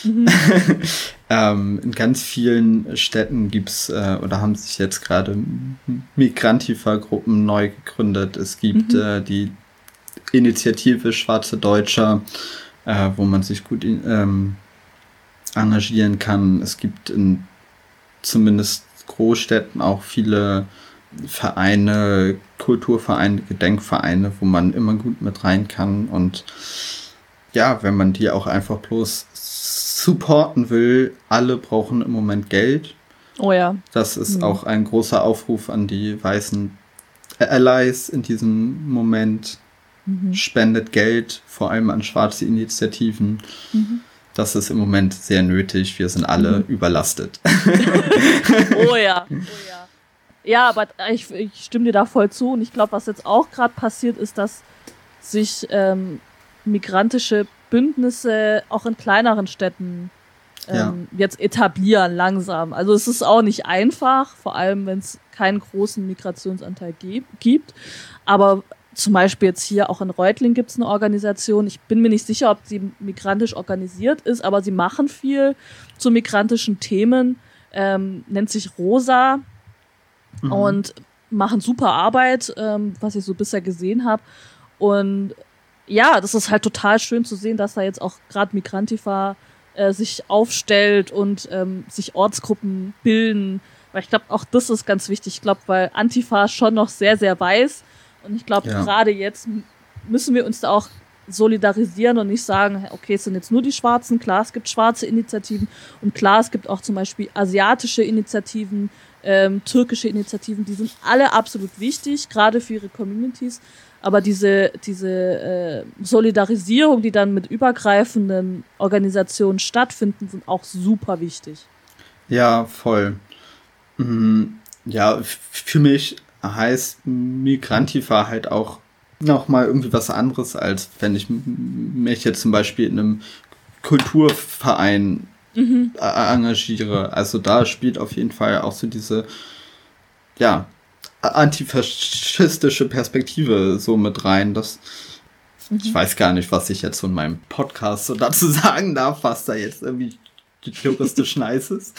In ganz vielen Städten gibt's oder haben sich jetzt gerade Migrantifa-Gruppen neu gegründet. Es gibt die Initiative Schwarze Deutscher, wo man sich gut engagieren kann. Es gibt in zumindest Großstädten auch viele Vereine, Kulturvereine, Gedenkvereine, wo man immer gut mit rein kann und ja, wenn man die auch einfach bloß supporten will, alle brauchen im Moment Geld. Oh ja. Das ist auch ein großer Aufruf an die weißen Allies in diesem Moment. Spendet Geld, vor allem an schwarze Initiativen. Das ist im Moment sehr nötig. Wir sind alle überlastet. Oh ja. Ja, aber ich stimme dir da voll zu. Und ich glaube, was jetzt auch gerade passiert, ist, dass sich migrantische Bündnisse auch in kleineren Städten jetzt etablieren langsam. Also es ist auch nicht einfach, vor allem wenn es keinen großen Migrationsanteil gibt. Aber zum Beispiel jetzt hier auch in Reutlingen gibt es eine Organisation. Ich bin mir nicht sicher, ob sie migrantisch organisiert ist, aber sie machen viel zu migrantischen Themen. Nennt sich Rosa und machen super Arbeit, was ich so bisher gesehen habe. Und ja, das ist halt total schön zu sehen, dass da jetzt auch gerade Migrantifa sich aufstellt und sich Ortsgruppen bilden. Weil ich glaube, auch das ist ganz wichtig. Ich glaube, weil Antifa schon noch sehr, sehr weiß. Und ich glaube, gerade jetzt müssen wir uns da auch solidarisieren und nicht sagen, okay, es sind jetzt nur die Schwarzen. Klar, es gibt schwarze Initiativen und klar, es gibt auch zum Beispiel asiatische Initiativen, türkische Initiativen, die sind alle absolut wichtig, gerade für ihre Communities. Aber diese Solidarisierung, die dann mit übergreifenden Organisationen stattfinden, sind auch super wichtig. Ja, voll. Ja, für mich heißt Migrantifa halt auch nochmal irgendwie was anderes, als wenn ich mich jetzt zum Beispiel in einem Kulturverein engagiere. Also da spielt auf jeden Fall auch so diese, ja, antifaschistische Perspektive so mit rein. Ich weiß gar nicht, was ich jetzt so in meinem Podcast so dazu sagen darf, was da jetzt irgendwie juristisch nice ist.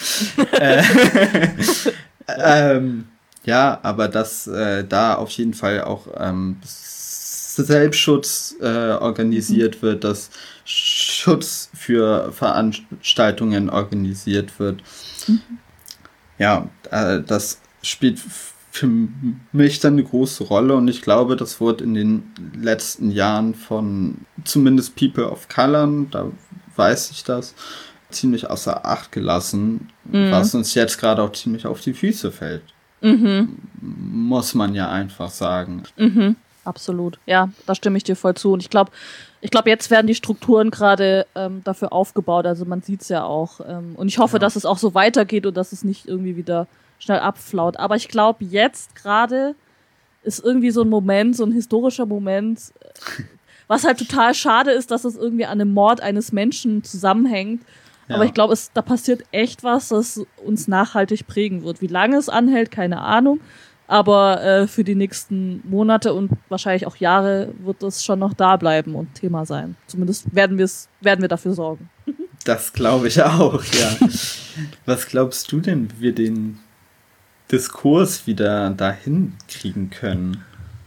Ja, aber dass da auf jeden Fall auch Selbstschutz organisiert wird, dass Schutz für Veranstaltungen organisiert wird. Ja, das spielt für mich dann eine große Rolle und ich glaube, das wurde in den letzten Jahren von zumindest People of Color, da weiß ich das, ziemlich außer Acht gelassen, was uns jetzt gerade auch ziemlich auf die Füße fällt. Muss man ja einfach sagen. Absolut. Ja, da stimme ich dir voll zu. Und ich glaube, jetzt werden die Strukturen gerade dafür aufgebaut. Also man sieht es ja auch. Und ich hoffe, dass es auch so weitergeht und dass es nicht irgendwie wieder schnell abflaut. Aber ich glaube, jetzt gerade ist irgendwie so ein Moment, so ein historischer Moment, was halt total schade ist, dass es irgendwie an dem Mord eines Menschen zusammenhängt. Ja. Aber ich glaube, da passiert echt was, das uns nachhaltig prägen wird. Wie lange es anhält, keine Ahnung. Aber für die nächsten Monate und wahrscheinlich auch Jahre wird das schon noch da bleiben und Thema sein. Zumindest werden wir dafür sorgen. Das glaube ich auch, ja. Was glaubst du denn, wie wir den Diskurs wieder dahin kriegen können?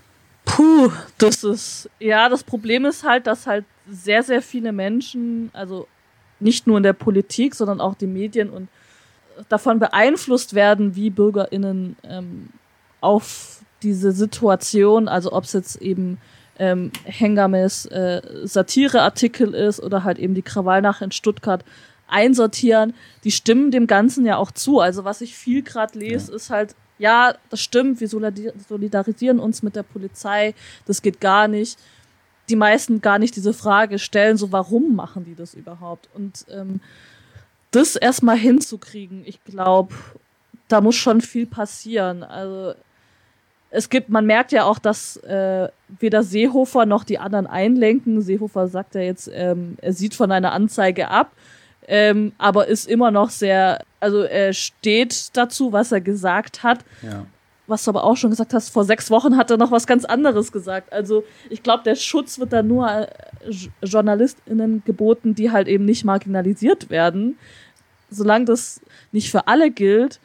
Das Problem ist halt, dass halt sehr, sehr viele Menschen, also nicht nur in der Politik, sondern auch die Medien und davon beeinflusst werden, wie BürgerInnen auf diese Situation, also ob es jetzt eben Hengames Satireartikel ist oder halt eben die Krawallnacht in Stuttgart einsortieren, die stimmen dem Ganzen ja auch zu. Also was ich viel gerade lese, ist halt, ja, das stimmt, wir solidarisieren uns mit der Polizei, das geht gar nicht. Die meisten gar nicht diese Frage stellen, so warum machen die das überhaupt? Und das erstmal hinzukriegen, ich glaube, da muss schon viel passieren. Also man merkt ja auch, dass weder Seehofer noch die anderen einlenken. Seehofer sagt ja jetzt, er sieht von einer Anzeige ab, aber ist immer noch also er steht dazu, was er gesagt hat. Ja. Was du aber auch schon gesagt hast, vor 6 Wochen hat er noch was ganz anderes gesagt. Also ich glaube, der Schutz wird dann nur JournalistInnen geboten, die halt eben nicht marginalisiert werden. Solange das nicht für alle gilt,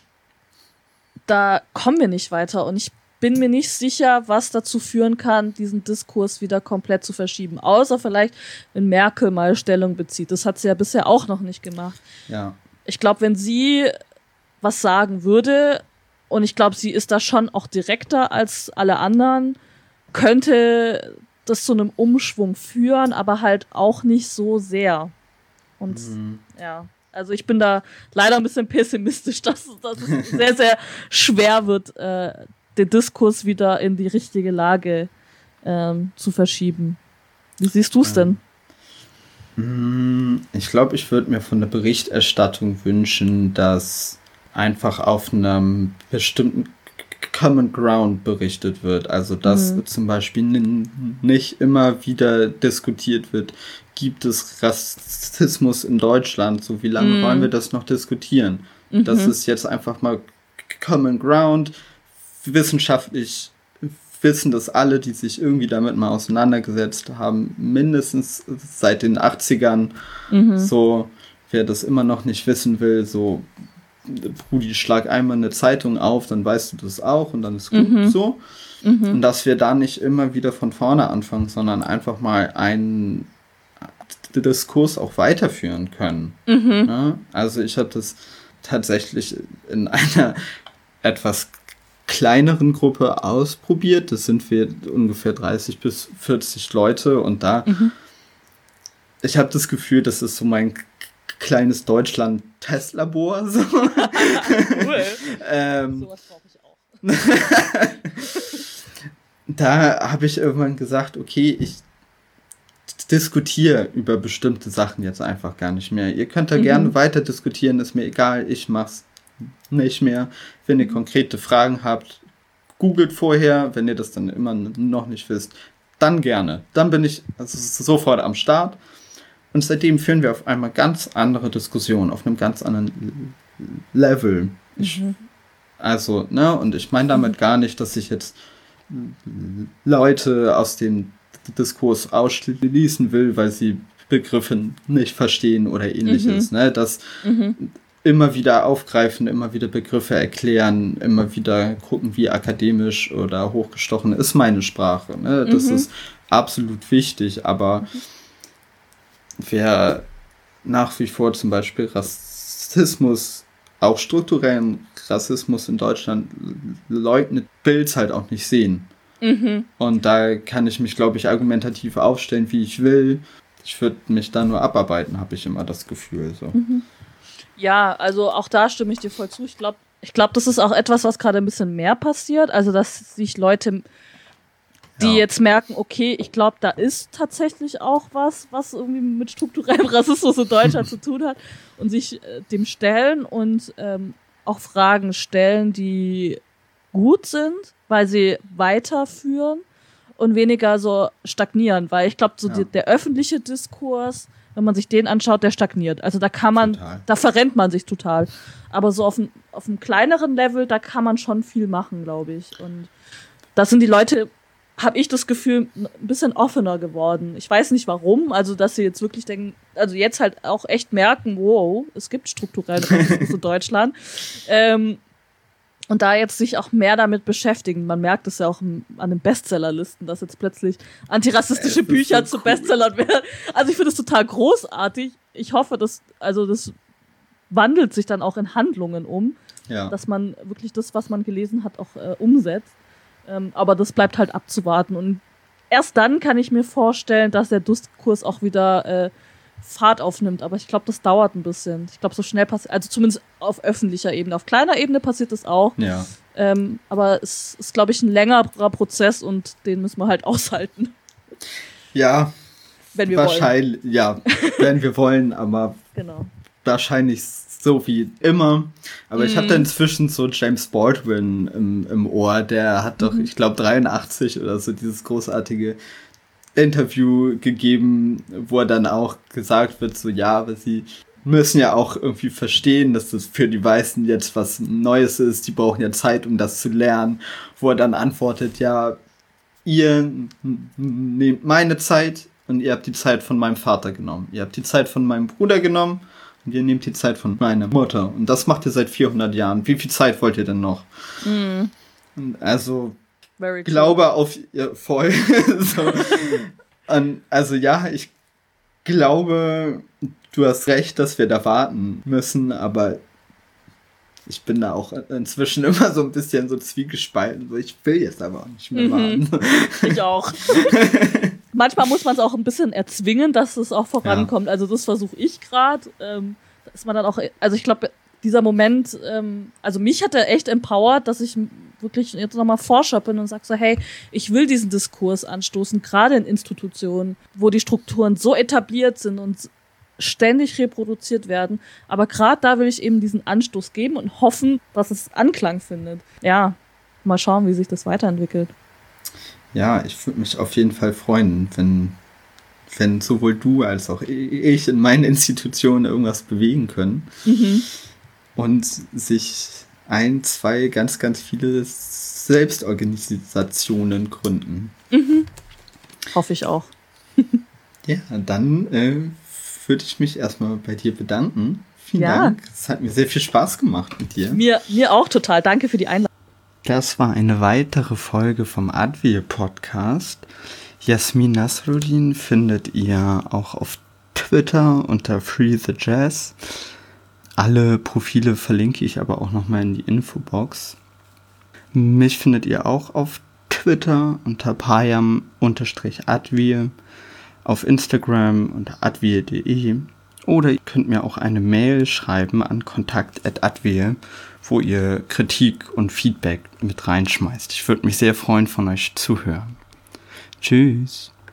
da kommen wir nicht weiter. Und ich bin mir nicht sicher, was dazu führen kann, diesen Diskurs wieder komplett zu verschieben. Außer vielleicht, wenn Merkel mal Stellung bezieht. Das hat sie ja bisher auch noch nicht gemacht. Ja. Ich glaube, wenn sie was sagen würde, und ich glaube, sie ist da schon auch direkter als alle anderen, könnte das zu einem Umschwung führen, aber halt auch nicht so sehr. Und ja, also ich bin da leider ein bisschen pessimistisch, dass es sehr, sehr schwer wird, den Diskurs wieder in die richtige Lage zu verschieben. Wie siehst du es denn? Ich glaube, ich würde mir von der Berichterstattung wünschen, dass einfach auf einem bestimmten Common Ground berichtet wird. Also, dass zum Beispiel nicht immer wieder diskutiert wird, gibt es Rassismus in Deutschland? So, wie lange wollen wir das noch diskutieren? Das ist jetzt einfach mal Common Ground. Wissenschaftlich wissen das alle, die sich irgendwie damit mal auseinandergesetzt haben, mindestens seit den 80ern. So, wer das immer noch nicht wissen will, so Brudi, schlag einmal eine Zeitung auf, dann weißt du das auch und dann ist gut so. Und dass wir da nicht immer wieder von vorne anfangen, sondern einfach mal einen Diskurs auch weiterführen können. Ja? Also ich habe das tatsächlich in einer etwas kleineren Gruppe ausprobiert. Das sind wir ungefähr 30 bis 40 Leute und da, ich habe das Gefühl, das ist so mein kleines Deutschland-Testlabor. So. Cool. Sowas brauche ich auch. Da habe ich irgendwann gesagt, okay, ich diskutiere über bestimmte Sachen jetzt einfach gar nicht mehr. Ihr könnt da gerne weiter diskutieren, ist mir egal, ich mach's nicht mehr. Wenn ihr konkrete Fragen habt, googelt vorher, wenn ihr das dann immer noch nicht wisst, dann gerne. Dann bin ich sofort am Start. Und seitdem führen wir auf einmal ganz andere Diskussionen, auf einem ganz anderen Level. Also, ne, und ich meine damit gar nicht, dass ich jetzt Leute aus dem Diskurs ausschließen will, weil sie Begriffe nicht verstehen oder ähnliches. Ne? Das immer wieder aufgreifen, immer wieder Begriffe erklären, immer wieder gucken, wie akademisch oder hochgestochen ist meine Sprache. Ne? Das ist absolut wichtig, aber wer nach wie vor zum Beispiel Rassismus, auch strukturellen Rassismus in Deutschland leugnet, will es halt auch nicht sehen. Und da kann ich mich, glaube ich, argumentativ aufstellen, wie ich will. Ich würde mich da nur abarbeiten, habe ich immer das Gefühl. So. Ja, also auch da stimme ich dir voll zu. Ich glaube, das ist auch etwas, was gerade ein bisschen mehr passiert. Also, dass sich Leute, die jetzt merken, okay, ich glaube, da ist tatsächlich auch was irgendwie mit strukturellem Rassismus in Deutschland zu tun hat und sich dem stellen und auch Fragen stellen, die gut sind, weil sie weiterführen und weniger so stagnieren, weil ich glaube, so der öffentliche Diskurs, wenn man sich den anschaut, der stagniert. Also da kann man, da verrennt man sich total. Aber so auf einem kleineren Level, da kann man schon viel machen, glaube ich. Und da sind die Leute, habe ich das Gefühl, ein bisschen offener geworden. Ich weiß nicht warum, also dass sie jetzt wirklich denken, also jetzt halt auch echt merken, wow, es gibt strukturelle Rassismus in Deutschland. Und da jetzt sich auch mehr damit beschäftigen. Man merkt es ja auch an den Bestsellerlisten, dass jetzt plötzlich antirassistische Bücher so zu Bestsellern werden. Also ich finde es total großartig. Ich hoffe, das wandelt sich dann auch in Handlungen um, dass man wirklich das, was man gelesen hat, auch umsetzt. Aber das bleibt halt abzuwarten. Und erst dann kann ich mir vorstellen, dass der Diskurs auch wieder Fahrt aufnimmt, aber ich glaube, das dauert ein bisschen. Ich glaube, so schnell passiert, also zumindest auf öffentlicher Ebene. Auf kleiner Ebene passiert das auch. Ja. Aber es ist, glaube ich, ein längerer Prozess und den müssen wir halt aushalten. Ja. Wenn wir wahrscheinlich, wollen. Ja, wenn wir wollen, aber wahrscheinlich so wie immer. Aber ich hatte inzwischen so James Baldwin im Ohr, der hat doch, ich glaube, 83 oder so dieses großartige Interview gegeben, wo er dann auch gesagt wird, so aber sie müssen ja auch irgendwie verstehen, dass das für die Weißen jetzt was Neues ist, die brauchen ja Zeit, um das zu lernen, wo er dann antwortet, ihr nehmt meine Zeit und ihr habt die Zeit von meinem Vater genommen, ihr habt die Zeit von meinem Bruder genommen und ihr nehmt die Zeit von meiner Mutter und das macht ihr seit 400 Jahren. Wie viel Zeit wollt ihr denn noch? Und also glaube auf voll. So. Also ich glaube, du hast recht, dass wir da warten müssen, aber ich bin da auch inzwischen immer so ein bisschen so zwiegespalten. So, ich will jetzt aber auch nicht mehr warten. Ich auch. Manchmal muss man es auch ein bisschen erzwingen, dass es auch vorankommt. Also das versuche ich gerade. Dass man dann auch, also ich glaube, dieser Moment, also mich hat er echt empowert, dass ich wirklich jetzt nochmal Forscher bin und sage so, hey, ich will diesen Diskurs anstoßen, gerade in Institutionen, wo die Strukturen so etabliert sind und ständig reproduziert werden. Aber gerade da will ich eben diesen Anstoß geben und hoffen, dass es Anklang findet. Ja, mal schauen, wie sich das weiterentwickelt. Ja, ich würde mich auf jeden Fall freuen, wenn sowohl du als auch ich in meinen Institutionen irgendwas bewegen können. Und sich 1, 2, ganz, ganz viele Selbstorganisationen gründen. Hoffe ich auch. Ja, dann würde ich mich erstmal bei dir bedanken. Vielen Dank. Es hat mir sehr viel Spaß gemacht mit dir. Mir auch total. Danke für die Einladung. Das war eine weitere Folge vom Advil Podcast. Jasmin Nasruddin findet ihr auch auf Twitter unter Free the Jazz. Alle Profile verlinke ich aber auch nochmal in die Infobox. Mich findet ihr auch auf Twitter unter payam_advir, auf Instagram unter advir.de oder ihr könnt mir auch eine Mail schreiben an kontakt@advir, wo ihr Kritik und Feedback mit reinschmeißt. Ich würde mich sehr freuen, von euch zu hören. Tschüss.